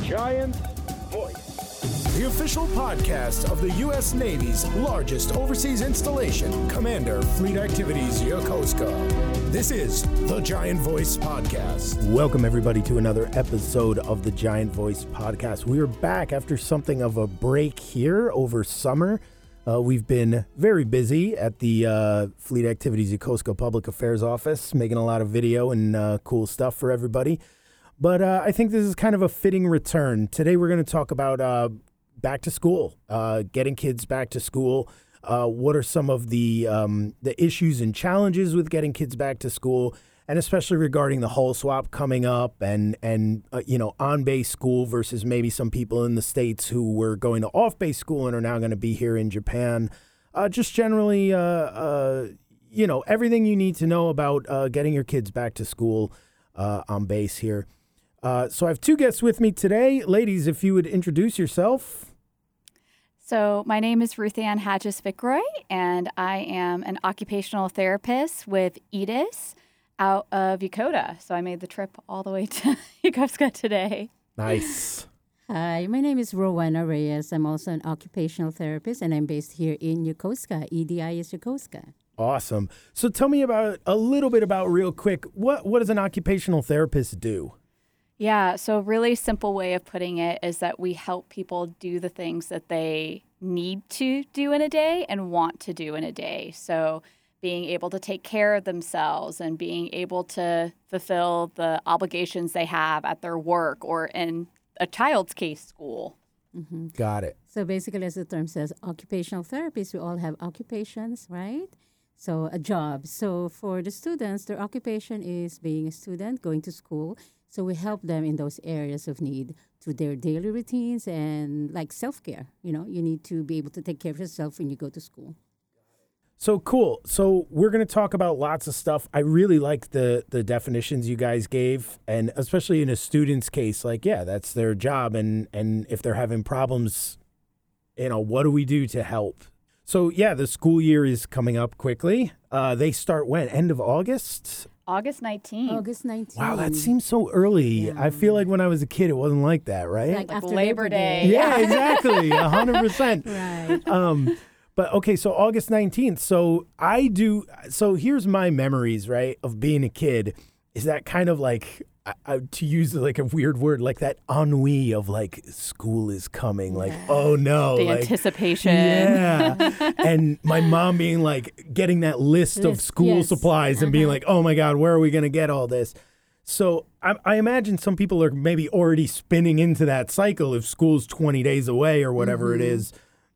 Giant Voice, the official podcast of the U.S. Navy's largest overseas installation, Commander Fleet Activities Yokosuka. This is the Giant Voice Podcast. Welcome, everybody, to another episode of the Giant Voice Podcast. We are back after something of a break here over summer. We've been very busy at the Fleet Activities Yokosuka Public Affairs Office, making a lot of video and cool stuff for everybody. But I think this is kind of a fitting return. Today we're going to talk about back to school, getting kids back to school. What are some of the issues and challenges with getting kids back to school, and especially regarding the hull swap coming up and on-base school versus maybe some people in the States who were going to off-base school and are now going to be here in Japan. Just generally, everything you need to know about getting your kids back to school on base here. So I have two guests with me today. Ladies, if you would introduce yourself. So my name is Ruth Ann Hadges-Fickroy, and I am an occupational therapist with EDIS out of Yokota. So I made the trip all the way to Yokosuka today. Nice. Hi, my name is Rowena Reyes. I'm also an occupational therapist, and I'm based here in Yokosuka. EDI is Yokosuka. Awesome. So tell me a little bit about real quick, what does an occupational therapist do? Yeah, so a really simple way of putting it is that we help people do the things that they need to do in a day and want to do in a day. So being able to take care of themselves and being able to fulfill the obligations they have at their work or in a child's case, school. Mm-hmm. Got it. So basically, as the term says, occupational therapists, we all have occupations, right? So a job. So for the students, their occupation is being a student, going to school. So we help them in those areas of need to their daily routines and like self-care. You need to be able to take care of yourself when you go to school. So cool. So we're going to talk about lots of stuff. I really like the definitions you guys gave, and especially in a student's case, that's their job. And if they're having problems, what do we do to help? So, the school year is coming up quickly. They start when? End of August? August 19th. August 19th. Wow, that seems so early. Yeah. I feel like when I was a kid, it wasn't like that, right? Like after Labor Day. Yeah, exactly. 100%. Right. But okay, so August 19th. So here's my memories, right, of being a kid. Is that kind of like, to use like a weird word, like that ennui of like school is coming, like, oh no. The anticipation. Yeah. And my mom being like, getting that list of school supplies and being like, oh my God, where are we going to get all this? So I imagine some people are maybe already spinning into that cycle if school's 20 days away or whatever it is.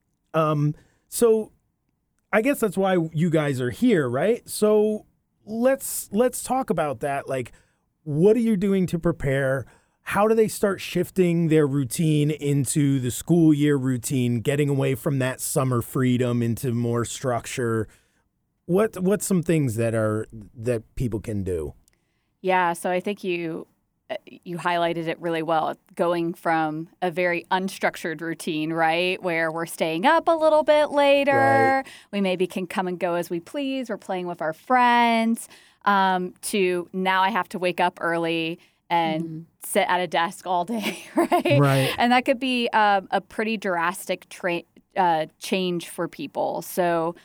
So I guess that's why you guys are here, right? So let's talk about that. Like, what are you doing to prepare? How do they start shifting their routine into the school year routine, getting away from that summer freedom into more structure? What's some things that people can do? Yeah, so I think you highlighted it really well, going from a very unstructured routine, right, where we're staying up a little bit later, we maybe can come and go as we please, we're playing with our friends, to now I have to wake up early and sit at a desk all day, right? Right. And that could be a pretty drastic change for people. So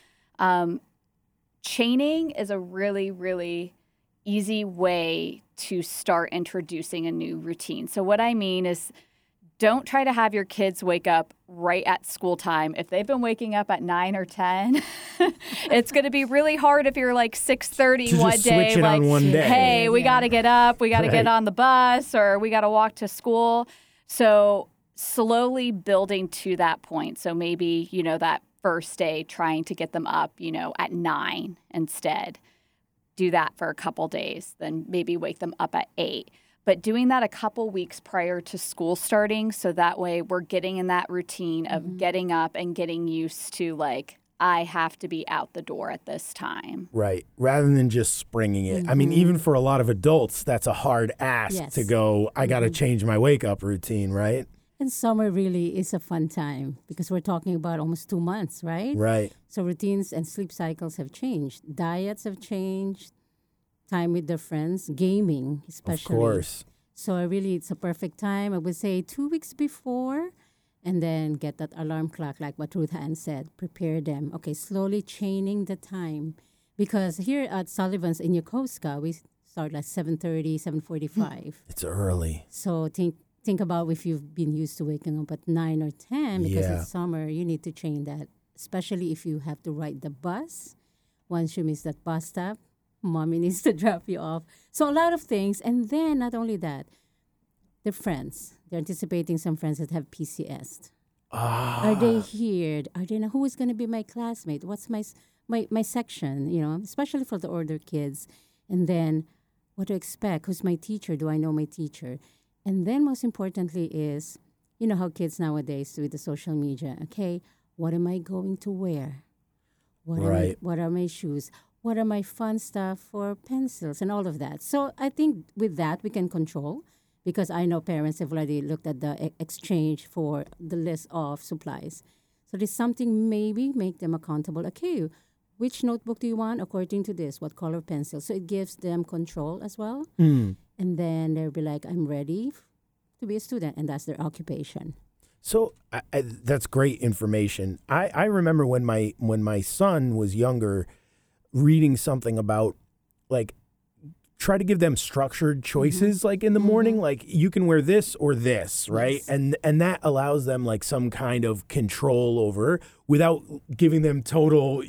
chaining is a really, really easy way to start introducing a new routine. So what I mean is, don't try to have your kids wake up right at school time. If they've been waking up at 9 or 10, it's going to be really hard if you're like 6:30 one day. Switch it on one day. Hey, we got to get up. We got to get on the bus, or we got to walk to school. So slowly building to that point. So maybe, that first day trying to get them up, at 9 instead. Do that for a couple days, then maybe wake them up at 8. But doing that a couple weeks prior to school starting, so that way we're getting in that routine of getting up and getting used to, like, I have to be out the door at this time. Right. Rather than just springing it. I mean, even for a lot of adults, that's a hard ask to go, I got to change my wake-up routine, right? And summer really is a fun time because we're talking about almost 2 months, right? Right. So routines and sleep cycles have changed. Diets have changed. Time with their friends. Gaming, especially. Of course. So really, it's a perfect time. I would say 2 weeks before, and then get that alarm clock, like what Ruth Ann said. Prepare them. Okay, slowly chaining the time, because here at Sullivan's in Yokosuka, we start like 7:30, 7:45. It's early. So think about if you've been used to waking up at 9 or 10 because Yeah. it's summer, you need to change that, especially if you have to ride the bus. Once you miss that bus stop, mommy needs to drop you off. So a lot of things. And then not only that, their friends. They're anticipating some friends that have PCS. Are they here? Are they who is going to be my classmate? What's my section? Especially for the older kids. And then what to expect? Who's my teacher? Do I know my teacher? And then most importantly is, how kids nowadays with the social media. Okay, what am I going to wear? Right. What are my shoes? What are my fun stuff for pencils and all of that? So I think with that we can control, because I know parents have already looked at the exchange for the list of supplies. So there's something, maybe make them accountable. Okay, which notebook do you want according to this? What color pencil? So it gives them control as well. And then they'll be like, I'm ready to be a student, and that's their occupation. So that's great information. I remember when my son was younger, reading something about like try to give them structured choices like in the morning, like you can wear this or this, right? Yes. And that allows them like some kind of control over without giving them total,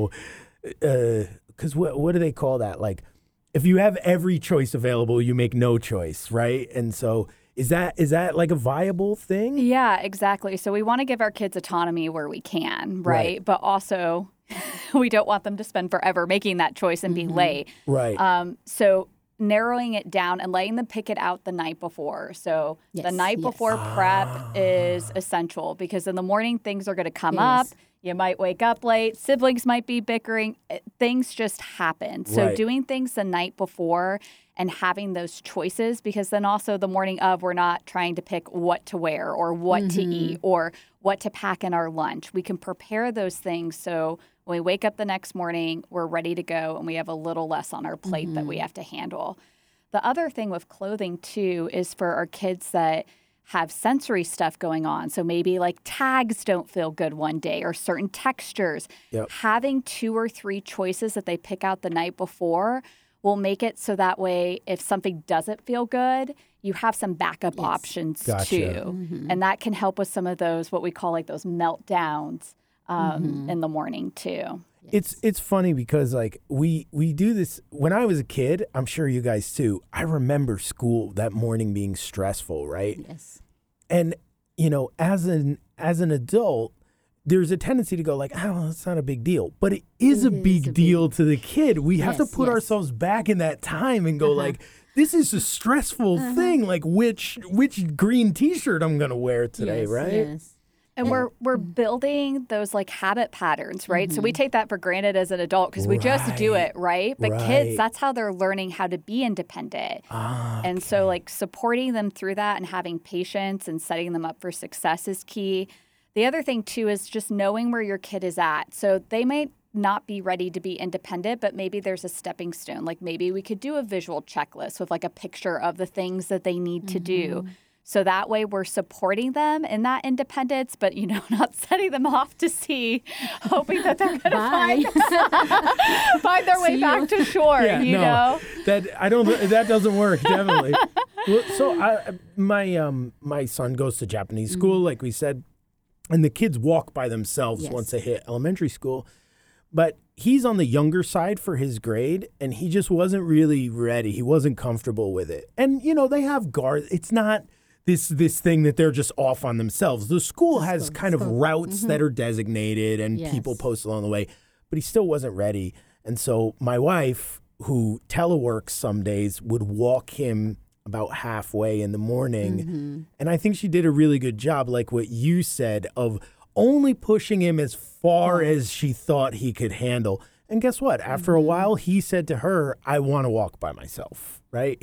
because what do they call that? Like if you have every choice available, you make no choice, right? And so is that like a viable thing? Yeah, exactly. So we want to give our kids autonomy where we can, right? But also we don't want them to spend forever making that choice and be late. Right. So narrowing it down and letting them pick it out the night before. So the night before prep is essential, because in the morning things are going to come up. You might wake up late. Siblings might be bickering. Things just happen. So doing things the night before and having those choices, because then also the morning of, we're not trying to pick what to wear or what to eat or what to pack in our lunch. We can prepare those things so when we wake up the next morning, we're ready to go and we have a little less on our plate that we have to handle. The other thing with clothing, too, is for our kids that have sensory stuff going on. So maybe like tags don't feel good one day or certain textures. Having 2 or 3 choices that they pick out the night before will make it so that way if something doesn't feel good, you have some backup options too. And that can help with some of those, what we call like those meltdowns in the morning too. It's funny because like we do this when I was a kid. I'm sure you guys too. I remember school that morning being stressful, right? Yes. And as an adult, there's a tendency to go like, oh, it's not a big deal, but it is a big deal to the kid. We have to put ourselves back in that time and go like, this is a stressful thing. Like which green T-shirt I'm gonna wear today, right? Yes. And we're building those like habit patterns, right? So we take that for granted as an adult because we just do it, right? But kids, that's how they're learning how to be independent. And so like supporting them through that and having patience and setting them up for success is key. The other thing too is just knowing where your kid is at. So they might not be ready to be independent, but maybe there's a stepping stone. Like maybe we could do a visual checklist with like a picture of the things that they need to do. So that way we're supporting them in that independence, but, not setting them off to sea, hoping that they're going to find their way back to shore, know? That doesn't work, definitely. Well, so my son goes to Japanese school, like we said, and the kids walk by themselves once they hit elementary school. But he's on the younger side for his grade, and he just wasn't really ready. He wasn't comfortable with it. And, they have guards. It's not this thing that they're just off on themselves. The school has kind of routes that are designated and people post along the way, but he still wasn't ready. And so my wife, who teleworks some days, would walk him about halfway in the morning. And I think she did a really good job, like what you said, of only pushing him as far as she thought he could handle. And guess what? After a while, he said to her, I want to walk by myself, right?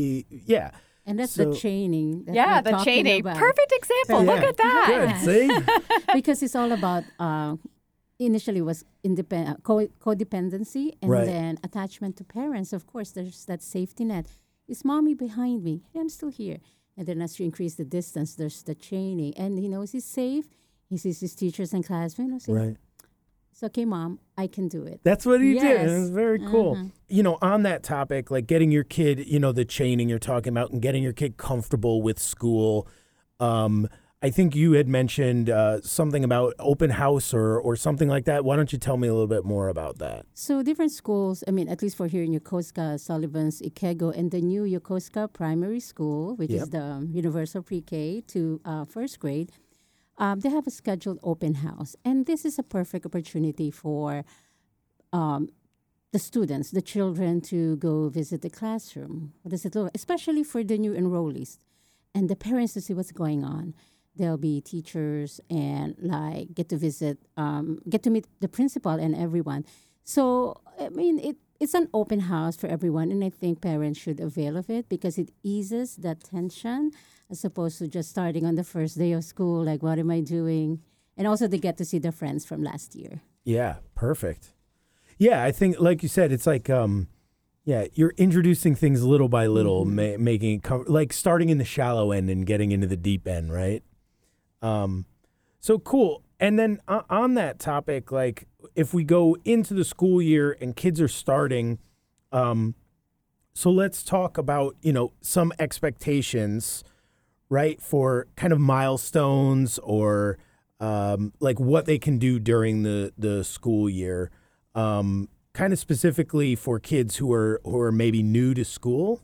And that's the chaining. The chaining. About. Perfect example. Look at that. Good, see? Because it's all about, initially was codependency and then attachment to parents. Of course, there's that safety net. Is mommy behind me? Hey, I'm still here. And then as you increase the distance, there's the chaining. And he knows he's safe. He sees his teachers and classmates. Right. It's okay, Mom. I can do it. That's what he did. Yes. It was very cool. You know, on that topic, like getting your kid, you know, the chaining you're talking about and getting your kid comfortable with school. I think you had mentioned something about open house or something like that. Why don't you tell me a little bit more about that? So different schools, I mean, at least for here in Yokosuka, Sullivan's, Ikego, and the new Yokosuka Primary School, which is the universal pre-K to first grade, they have a scheduled open house. And this is a perfect opportunity for the students, the children, to go visit the classroom. What does it look like? Especially for the new enrollees and the parents to see what's going on. There'll be teachers and like get to meet the principal and everyone. So, I mean, it's an open house for everyone, and I think parents should avail of it because it eases that tension as opposed to just starting on the first day of school, like, what am I doing? And also they get to see their friends from last year. Yeah, perfect. Yeah, I think, like you said, it's like, you're introducing things little by little, making it like starting in the shallow end and getting into the deep end, right? So cool. And then on that topic, like if we go into the school year and kids are starting, so let's talk about, you know, some expectations, right, for kind of milestones or like what they can do during the school year, kind of specifically for kids who are maybe new to school.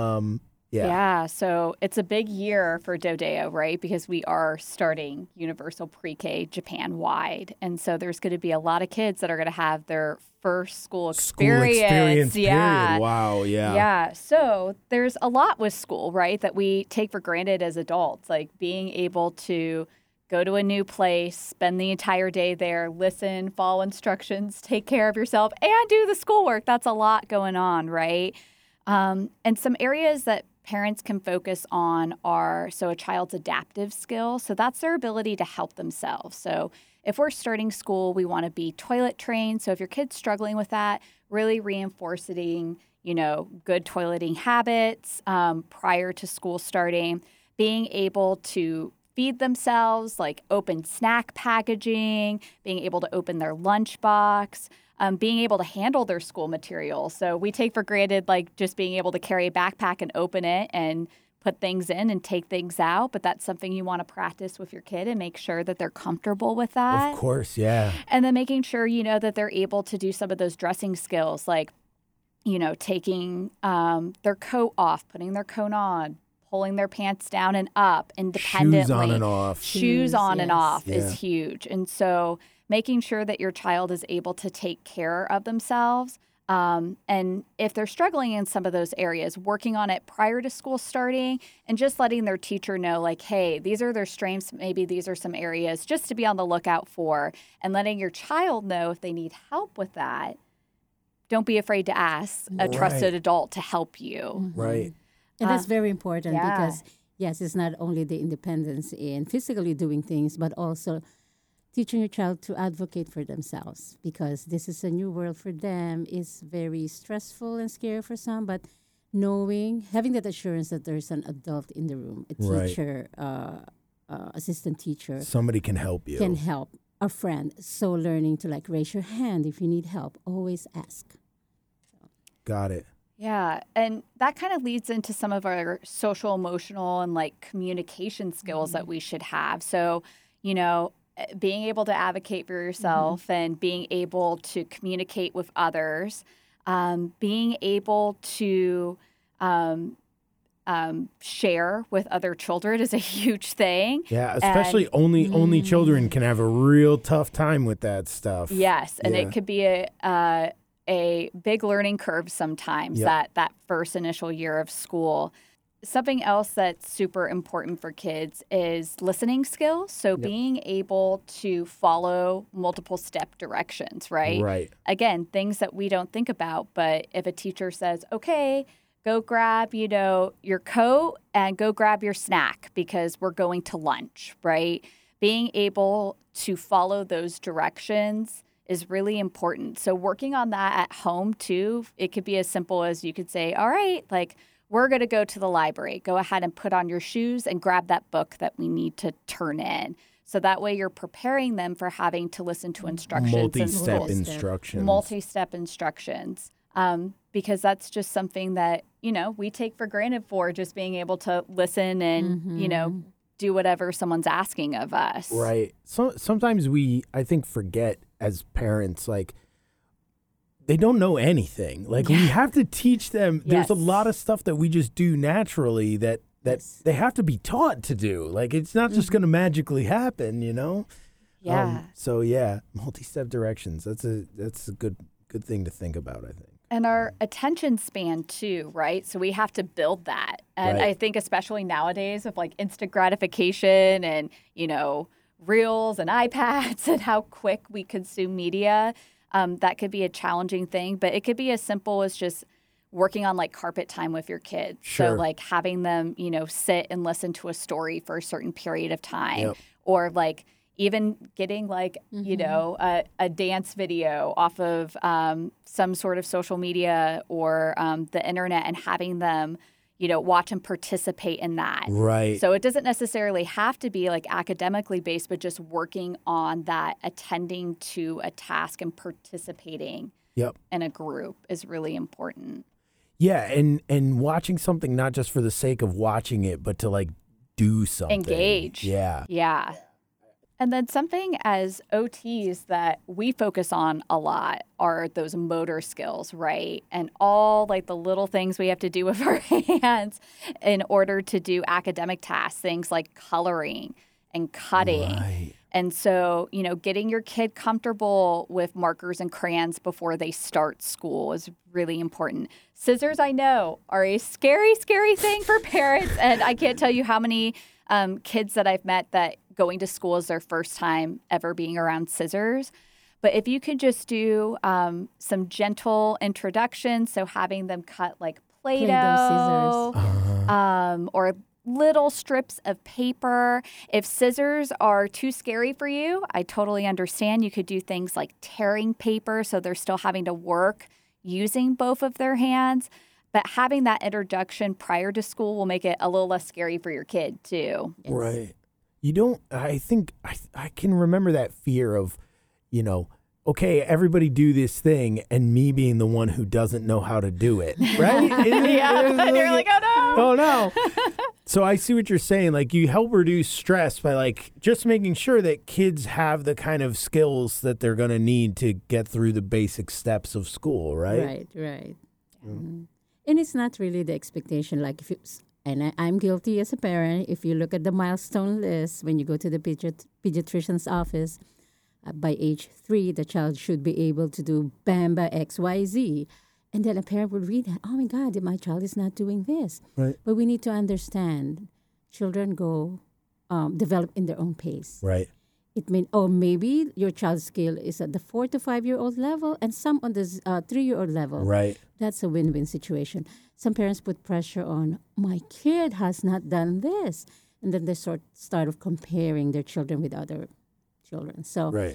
Yeah, so it's a big year for Dodeo, right? Because we are starting universal pre-K Japan-wide. And so there's going to be a lot of kids that are going to have their first school experience. Period. Wow, yeah. Yeah, so there's a lot with school, right, that we take for granted as adults, like being able to go to a new place, spend the entire day there, listen, follow instructions, take care of yourself, and do the schoolwork. That's a lot going on, right? And some areas that parents can focus on are, so a child's adaptive skills. So that's their ability to help themselves. So if we're starting school, we want to be toilet trained. So if your kid's struggling with that, really reinforcing, you know, good toileting habits prior to school starting, being able to feed themselves, like open snack packaging, being able to open their lunchbox, being able to handle their school materials. So we take for granted like just being able to carry a backpack and open it and put things in and take things out. But that's something you want to practice with your kid and make sure that they're comfortable with that. Of course, yeah. And then making sure, you know, that they're able to do some of those dressing skills, like, you know, taking their coat off, putting their coat on, pulling their pants down and up independently. Shoes on and off. Shoes on and off Yeah. is huge. And so making sure that your child is able to take care of themselves. And if they're struggling in some of those areas, working on it prior to school starting and just letting their teacher know, like, hey, these are their strengths. Maybe these are some areas just to be on the lookout for, and letting your child know if they need help with that. Don't be afraid to ask a trusted adult to help you. Right. And that's very important yeah. because, yes, it's not only the independence in physically doing things, but also teaching your child to advocate for themselves because this is a new world for them. It's very stressful and scary for some, but having that assurance that there's an adult in the room, a teacher, assistant teacher. Somebody can help you. Can help, a friend. So learning to like raise your hand if you need help. Always ask. Got it. Yeah, and that kind of leads into some of our social, emotional, and like communication skills that we should have. So, you know, being able to advocate for yourself and being able to communicate with others, being able to share with other children is a huge thing. Yeah, especially only children can have a real tough time with that stuff. Yes, and it could be a big learning curve sometimes, that first initial year of school. Something else that's super important for kids is listening skills. So being able to follow multiple step directions, right? Right. Again, things that we don't think about, but if a teacher says, okay, go grab, you know, your coat and go grab your snack because we're going to lunch, right? Being able to follow those directions is really important. So working on that at home too, it could be as simple as you could say, all right, like, we're going to go to the library. Go ahead and put on your shoes and grab that book that we need to turn in. So that way you're preparing them for having to listen to instructions. Multi-step instructions. Multi-step instructions. Because that's just something that, we take for granted for just being able to listen and, do whatever someone's asking of us. Right. So sometimes I think, forget as parents, like, they don't know anything. Like, we have to teach them. There's a lot of stuff that we just do naturally that they have to be taught to do. Like, it's not just going to magically happen, Yeah. Multi-step directions. That's a good thing to think about, I think. And our attention span too, right? So we have to build that. And I think especially nowadays with like instant gratification and, reels and iPads and how quick we consume media, that could be a challenging thing. But it could be as simple as just working on like carpet time with your kids. Sure. So like having them, sit and listen to a story for a certain period of time, or like even getting like, a dance video off of some sort of social media or the internet and having them, watch and participate in that. Right. So it doesn't necessarily have to be like academically based, but just working on that, attending to a task and participating in a group is really important. Yeah, and watching something not just for the sake of watching it, but to like do something. Engage. Yeah. Yeah. And then something as OTs that we focus on a lot are those motor skills, right? And all like the little things we have to do with our hands in order to do academic tasks, things like coloring and cutting. Right. And so, getting your kid comfortable with markers and crayons before they start school is really important. Scissors, I know, are a scary, scary thing for parents. And I can't tell you how many kids that I've met that going to school is their first time ever being around scissors. But if you could just do some gentle introductions, so having them cut like Play-Doh, or little strips of paper. If scissors are too scary for you, I totally understand. You could do things like tearing paper, so they're still having to work using both of their hands. But having that introduction prior to school will make it a little less scary for your kid, too. Yes. Right. I think I can remember that fear of, okay, everybody do this thing, and me being the one who doesn't know how to do it, right? And you're like, oh no. Oh no. So I see what you're saying. Like, you help reduce stress by like just making sure that kids have the kind of skills that they're going to need to get through the basic steps of school, right? Right. Mm-hmm. And it's not really the expectation. Like I'm guilty as a parent. If you look at the milestone list when you go to the pediatrician's office, by age 3, the child should be able to do Bamba XYZ. And then a parent would read that, oh my God, my child is not doing this. Right. But we need to understand children develop in their own pace. Right. It maybe your child's skill is at the 4 to 5 year old level and some on the 3-year-old level. Right. That's a win-win situation. Some parents put pressure on, my kid has not done this. And then they start of comparing their children with other children. So, right.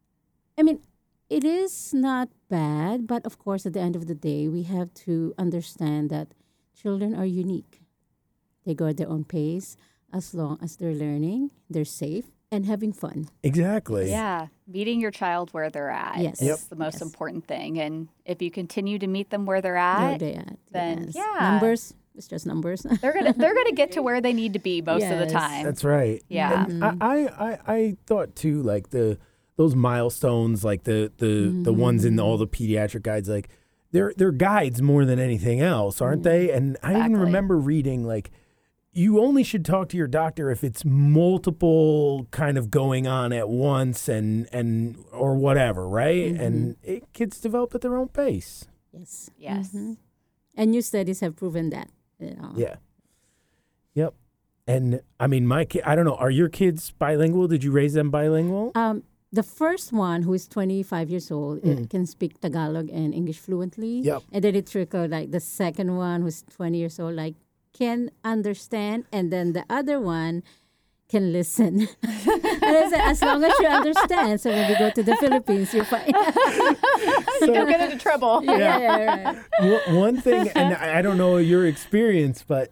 It is not bad, but of course, at the end of the day, we have to understand that children are unique. They go at their own pace as long as they're learning, they're safe, and having fun. Exactly. Yeah. Meeting your child where they're at is the most important thing. And if you continue to meet them where they're at, then numbers. It's just numbers. they're gonna get to where they need to be most of the time. That's right. Yeah. And I thought too, like those milestones, like the ones in all the pediatric guides, like they're guides more than anything else, aren't they? And I even remember reading like, you only should talk to your doctor if it's multiple kind of going on at once and or whatever, right? Mm-hmm. And kids develop at their own pace. Yes. Mm-hmm. And new studies have proven that. Yeah. Yep. And my kid, I don't know, are your kids bilingual? Did you raise them bilingual? The first one, who is 25 years old, can speak Tagalog and English fluently. Yep. And then it trickled, like the second one, who's 20 years old, like can understand. And then the other one can listen. And I said, as long as you understand. So when we go to the Philippines, you're fine. You don't get into trouble. Yeah, right. One thing, and I don't know your experience, but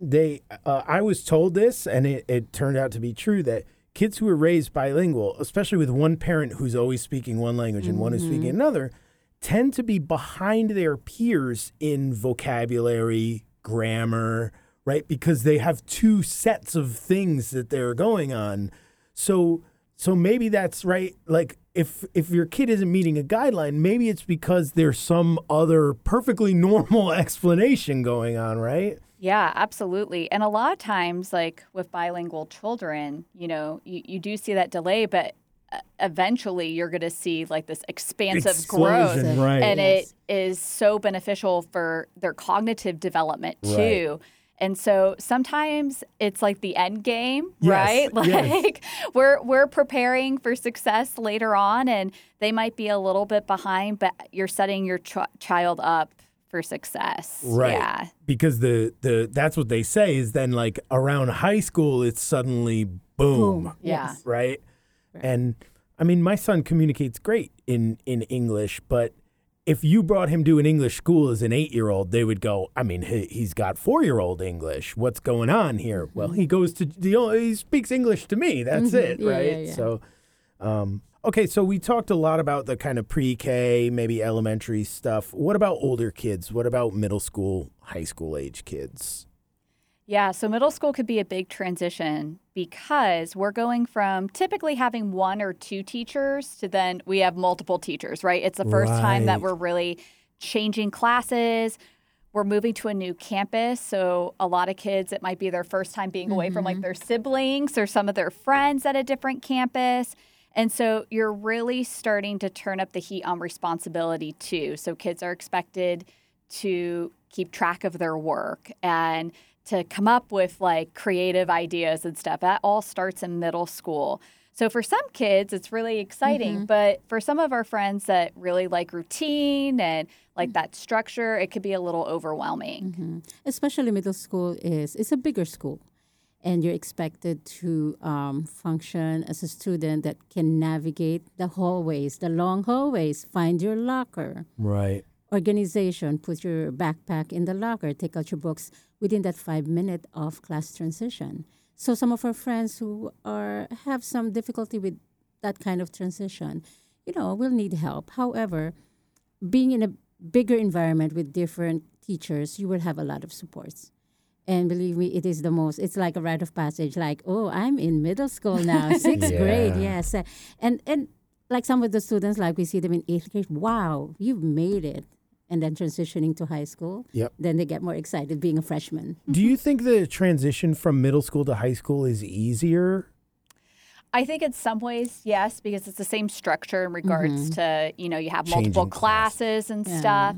I was told this, and it turned out to be true, that kids who are raised bilingual, especially with one parent who's always speaking one language and one who's speaking another, tend to be behind their peers in vocabulary, grammar, right? Because they have two sets of things that they're going on. So maybe that's right. Like if your kid isn't meeting a guideline, maybe it's because there's some other perfectly normal explanation going on, right? Yeah, absolutely. And a lot of times, like with bilingual children, you do see that delay, but eventually you're going to see like this expansive growth. Right. And it is so beneficial for their cognitive development too. Right. And so sometimes it's like the end game, right? Like we're preparing for success later on, and they might be a little bit behind, but you're setting your child up for success. Right. Yeah. Because the that's what they say is then like around high school, it's suddenly boom. Yeah. Right. And I mean, my son communicates great in English, but if you brought him to an English school as an 8-year-old, they would go, I mean, he's got 4-year-old English. What's going on here? Well, he goes to he speaks English to me. That's it. Right. Yeah. So, okay, so we talked a lot about the kind of pre-K, maybe elementary stuff. What about older kids? What about middle school, high school age kids? Yeah, so middle school could be a big transition because we're going from typically having 1 or 2 teachers to then we have multiple teachers, right? It's the first time that we're really changing classes. We're moving to a new campus. So a lot of kids, it might be their first time being away from like their siblings or some of their friends at a different campus. And so you're really starting to turn up the heat on responsibility too. So kids are expected to keep track of their work and to come up with like creative ideas and stuff. That all starts in middle school. So for some kids, it's really exciting. But for some of our friends that really like routine and like that structure, it could be a little overwhelming. Especially middle school it's a bigger school. And you're expected to function as a student that can navigate the hallways, the long hallways, find your locker. Right. Organization, put your backpack in the locker, take out your books within that 5-minute of class transition. So some of our friends who have some difficulty with that kind of transition, will need help. However, being in a bigger environment with different teachers, you will have a lot of supports. And believe me, it's like a rite of passage, like, oh, I'm in middle school now, 6th grade, yes. And like some of the students, like we see them in 8th grade, wow, you've made it. And then transitioning to high school, then they get more excited being a freshman. Do you think the transition from middle school to high school is easier? I think in some ways, yes, because it's the same structure in regards to, you have multiple classes and stuff.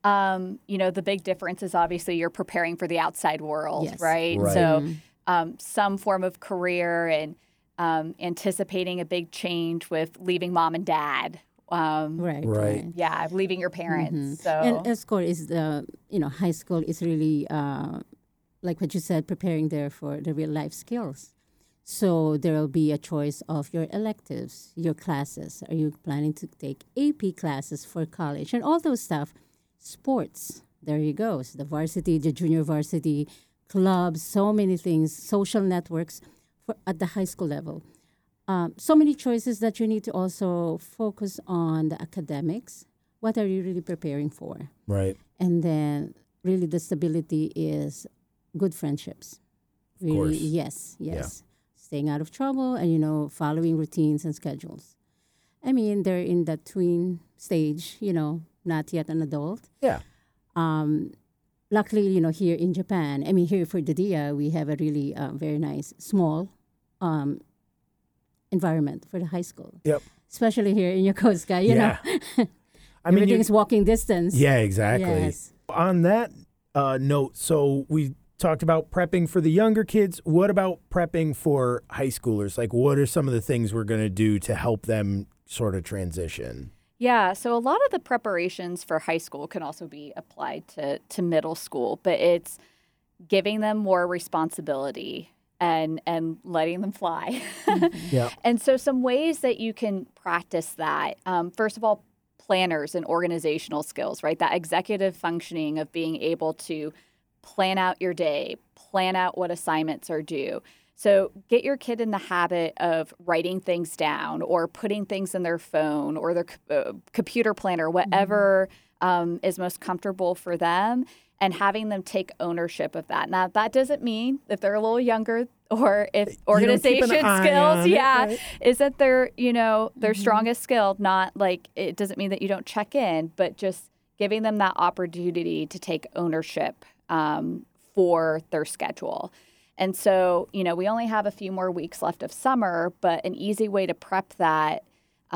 The big difference is obviously you're preparing for the outside world, right? So some form of career and anticipating a big change with leaving mom and dad. Right. Yeah, leaving your parents. So, and of course, high school is really like what you said, preparing there for the real life skills. So there will be a choice of your electives, your classes. Are you planning to take AP classes for college and all those stuff? Sports. There you go. So the varsity, the junior varsity, clubs, so many things, social networks at the high school level. So many choices that you need to also focus on the academics. What are you really preparing for? Right. And then really the stability is good friendships. Really, of course. Yes. Yeah. Staying out of trouble and, following routines and schedules. I mean, they're in that tween stage, not yet an adult. Yeah. Luckily, here in Japan, here for DeDia, we have a really very nice, small environment for the high school. Yep. Especially here in Yokosuka, you know. Everything's walking distance. Yeah, exactly. Yes. On that note, so we talked about prepping for the younger kids. What about prepping for high schoolers? Like, what are some of the things we're going to do to help them sort of transition? Yeah, so a lot of the preparations for high school can also be applied to middle school, but it's giving them more responsibility. and letting them fly. Yeah. And so some ways that you can practice that, first of all, planners and organizational skills, right? That executive functioning of being able to plan out your day, plan out what assignments are due. So get your kid in the habit of writing things down or putting things in their phone or their computer planner, whatever is most comfortable for them, and having them take ownership of that. Now, that doesn't mean if they're a little younger or if organization skills, right? is that their strongest skill, not like it doesn't mean that you don't check in, but just giving them that opportunity to take ownership for their schedule. And so, we only have a few more weeks left of summer, but an easy way to prep that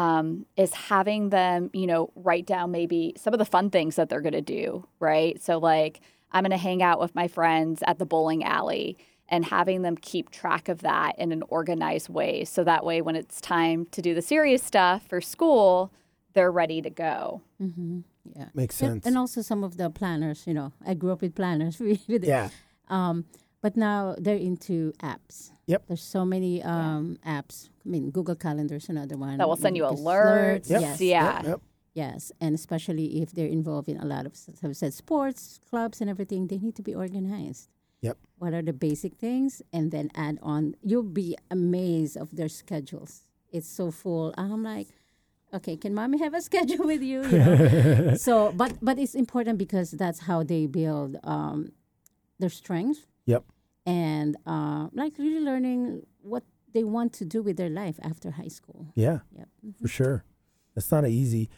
is having them, write down maybe some of the fun things that they're going to do, right? So like, I'm going to hang out with my friends at the bowling alley, and having them keep track of that in an organized way. So that way, when it's time to do the serious stuff for school, they're ready to go. Mm-hmm. Yeah. Makes sense. And also some of the planners, I grew up with planners. Yeah. But now they're into apps. Yep. There's so many apps. I mean, Google Calendar is another one. That will send you There's alerts. Yep. Yes. Yeah. Yep. Yes. And especially if they're involved in a lot of, as I've said, sports, clubs and everything, they need to be organized. Yep. What are the basic things? And then add on. You'll be amazed of their schedules. It's so full. I'm like, okay, can mommy have a schedule with you? So, but it's important because that's how they build their strengths. Yep. And like really learning what they want to do with their life after high school. Yeah. Yep. For sure. That's not easy.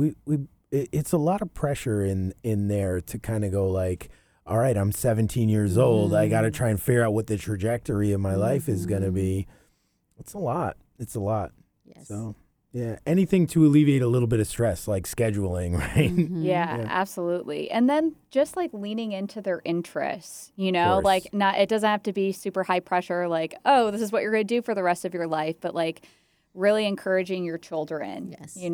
It's a lot of pressure in there to kind of go like, all right, I'm 17 years old. I got to try and figure out what the trajectory of my life is going to be. It's a lot. It's a lot. Yes. So, yeah, anything to alleviate a little bit of stress, like scheduling, right? Yeah, absolutely. And then just like leaning into their interests, course. like it doesn't have to be super high pressure, like, oh, this is what you're going to do for the rest of your life, but like really encouraging your children,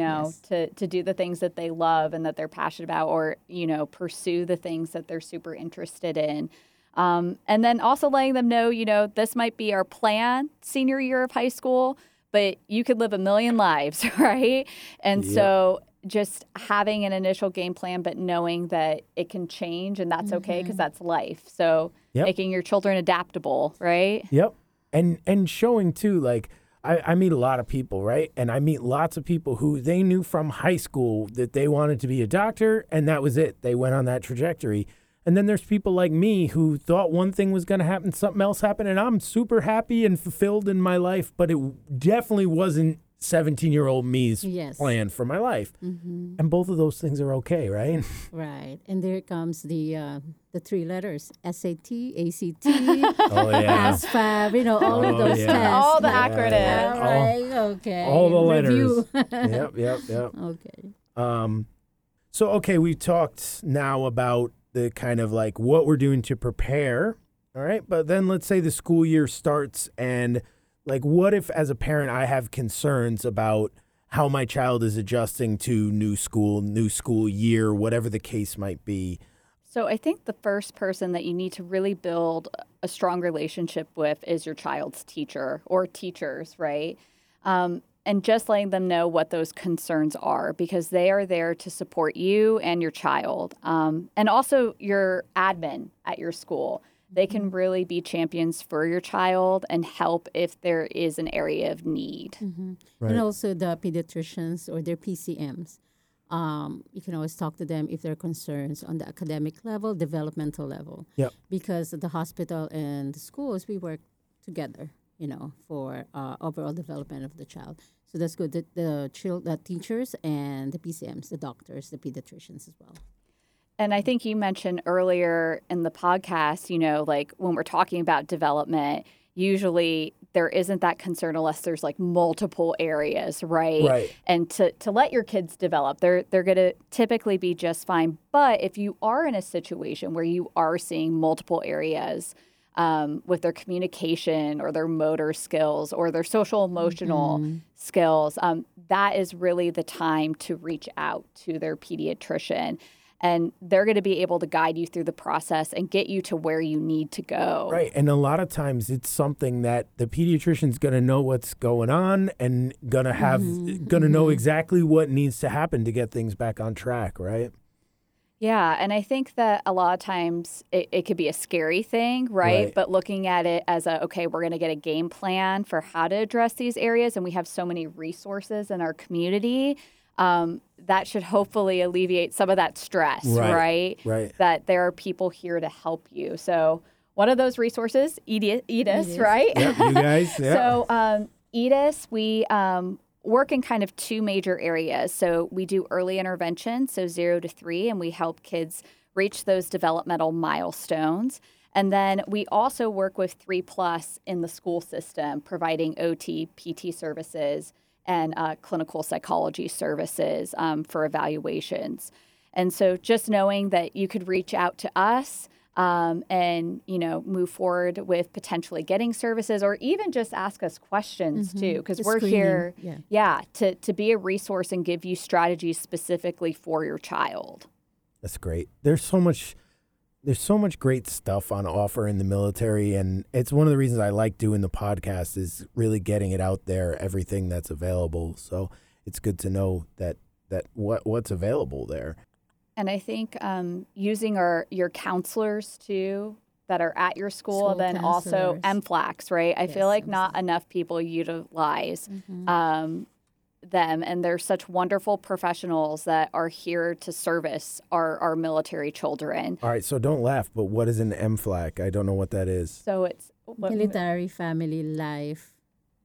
to do the things that they love and that they're passionate about, or, pursue the things that they're super interested in. And then also letting them know, this might be our plan senior year of high school, but you could live a million lives, right? And so just having an initial game plan, but knowing that it can change and that's okay because that's life. So making your children adaptable, right? Yep. And showing too, like, I meet a lot of people, right? And I meet lots of people who they knew from high school that they wanted to be a doctor, and that was it. They went on that trajectory. And then there's people like me who thought one thing was going to happen, something else happened, and I'm super happy and fulfilled in my life, but it definitely wasn't 17-year-old me's plan for my life. Mm-hmm. And both of those things are okay, right? Right. And there comes the three letters, SAT, ACT, ASVAB, all of those tests. All the acronyms. All right, okay. All the letters. Review. Yep. Okay. So, we talked now about the kind of like what we're doing to prepare. All right. But then let's say the school year starts, and like, what if as a parent I have concerns about how my child is adjusting to new school year, whatever the case might be? So I think the first person that you need to really build a strong relationship with is your child's teacher or teachers, right? And just letting them know what those concerns are, because they are there to support you and your child. And also your admin at your school. They can really be champions for your child and help if there is an area of need. Mm-hmm. Right. And also the pediatricians or their PCMs. You can always talk to them if there are concerns on the academic level, developmental level. Yep. Because the hospital and the schools, we work together, for overall development of the child. So that's good. The teachers and the PCMs, the doctors, the pediatricians as well. And I think you mentioned earlier in the podcast, like when we're talking about development, usually there isn't that concern unless there's like multiple areas, right? Right. And to let your kids develop, they're going to typically be just fine. But if you are in a situation where you are seeing multiple areas with their communication or their motor skills or their social emotional skills, that is really the time to reach out to their pediatrician. and they're going to be able to guide you through the process and get you to where you need to go. Right. And a lot of times it's something that the pediatrician's going to know what's going on and going to know exactly what needs to happen to get things back on track, right? Yeah, and I think that a lot of times it could be a scary thing, right? But looking at it as okay, we're going to get a game plan for how to address these areas, and we have so many resources in our community, that should hopefully alleviate some of that stress, right? Right. That there are people here to help you. So one of those resources, EDIS, right? Yep, you guys, yeah. So EDIS, we work in kind of two major areas. So we do early intervention, so 0 to 3, and we help kids reach those developmental milestones. And then we also work with 3+ in the school system, providing OT, PT services, and clinical psychology services for evaluations. And so just knowing that you could reach out to us and, move forward with potentially getting services, or even just ask us questions too, because we're here, to be a resource and give you strategies specifically for your child. That's great. There's so much great stuff on offer in the military, and it's one of the reasons I like doing the podcast is really getting it out there, everything that's available. So it's good to know that what's available there. And I think using your counselors too that are at your school then also MFLACs, right? I feel like not enough people utilize them, and they're such wonderful professionals that are here to service our military children. All right, so don't laugh, but what is an MFLAC? I don't know what that is. So it's military family life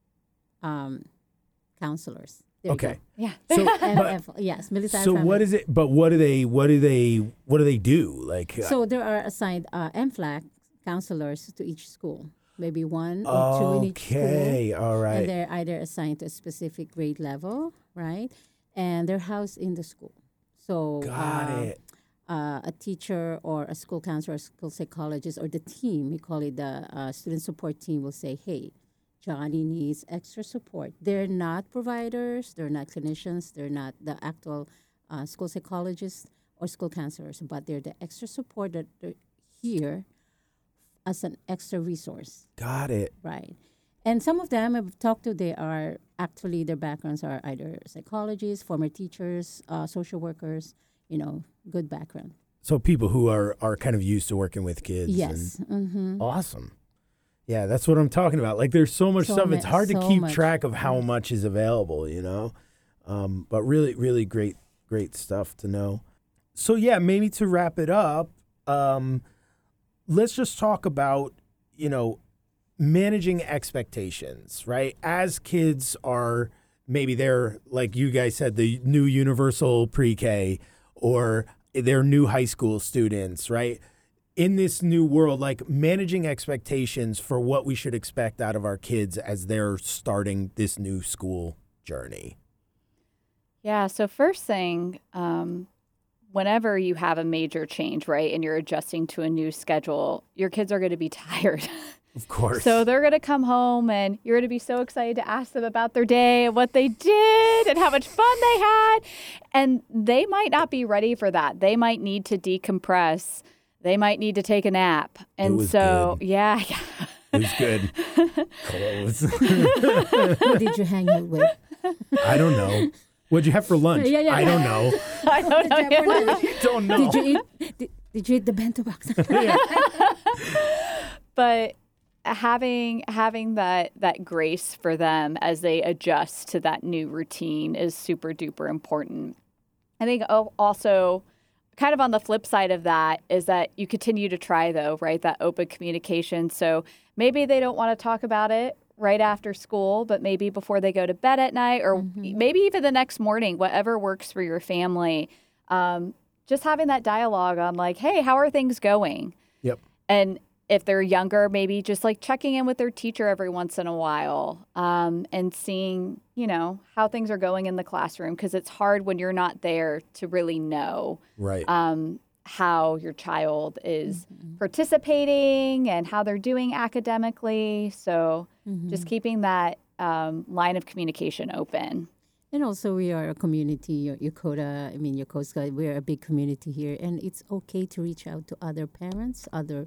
counselors. Okay. Yeah. So, yes, military. So family. what is it? But what do they do? Like so there are assigned MFLAC counselors to each school. Maybe 1 or 2 in each school. Okay, all right. And they're either assigned to a specific grade level, right? And they're housed in the school. So got it. A teacher or a school counselor or school psychologist or the team, we call it the student support team, will say, hey, Johnny needs extra support. They're not providers, they're not clinicians, they're not the actual school psychologists or school counselors, but they're the extra support that they're here as an extra resource. Got it. Right. And some of them I've talked to, they are actually, their backgrounds are either psychologists, former teachers, social workers, good background. So people who are kind of used to working with kids. Yes. Awesome. Yeah, that's what I'm talking about. Like, there's so much stuff. It's hard to keep track of how much is available, But really, really great stuff to know. So, yeah, maybe to wrap it up, let's just talk about, managing expectations, right? As kids are, maybe they're, like you guys said, the new universal pre-K, or they're new high school students, right? In this new world, like managing expectations for what we should expect out of our kids as they're starting this new school journey. Yeah, so first thing, whenever you have a major change, right, and you're adjusting to a new schedule, your kids are going to be tired. Of course. So they're going to come home and you're going to be so excited to ask them about their day and what they did and how much fun they had. And they might not be ready for that. They might need to decompress. They might need to take a nap. And so, good. Yeah. It was good. Clothes. Who did you hang out with? I don't know. What'd you have for lunch? Yeah. I don't know. I don't know. I don't know. Did you eat the bento box? But having that grace for them as they adjust to that new routine is super duper important. I think also kind of on the flip side of that is that you continue to try, though, right, that open communication. So maybe they don't want to talk about it right after school, but maybe before they go to bed at night, or maybe even the next morning, whatever works for your family. Just having that dialogue on like, hey, how are things going? Yep. And if they're younger, maybe just like checking in with their teacher every once in a while, and seeing, how things are going in the classroom, because it's hard when you're not there to really know how your child is participating and how they're doing academically. So just keeping that line of communication open. And also, we are a community, Yokosuka, we're a big community here. And it's okay to reach out to other parents, other,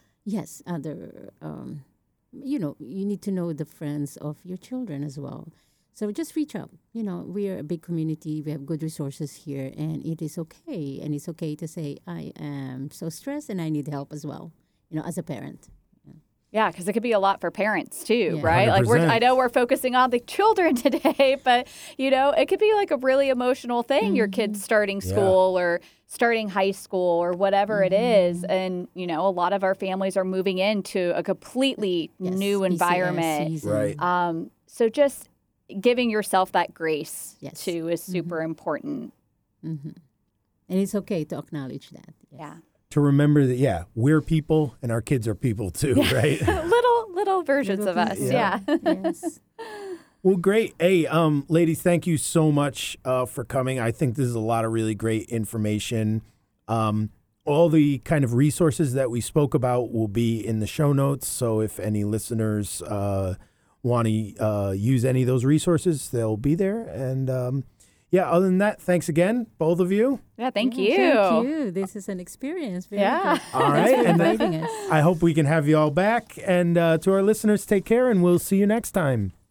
you need to know the friends of your children as well. So just reach out. We are a big community. We have good resources here. And it is okay. And it's okay to say, I am so stressed and I need help as well, as a parent. Yeah, because it could be a lot for parents too, Yeah. right? 100%. Like I know we're focusing on the children today, but it could be like a really emotional thing. Your kid's starting school or starting high school or whatever it is, and a lot of our families are moving into a completely new PCS environment. season. Right. So just giving yourself that grace Yes. too is super important. Mm-hmm. And it's okay to acknowledge that. Yes. Yeah, To remember that, we're people and our kids are people too, right? little versions of us. Yeah. Yes. Well, great. Hey, ladies, thank you so much for coming. I think this is a lot of really great information. All the kind of resources that we spoke about will be in the show notes. So if any listeners want to use any of those resources, they'll be there. And other than that, thanks again, both of you. Yeah, thank you. Thank you. This is an experience. Very Yeah. good. All right. Thanks for And inviting us. I hope we can have you all back. And to our listeners, take care, and we'll see you next time.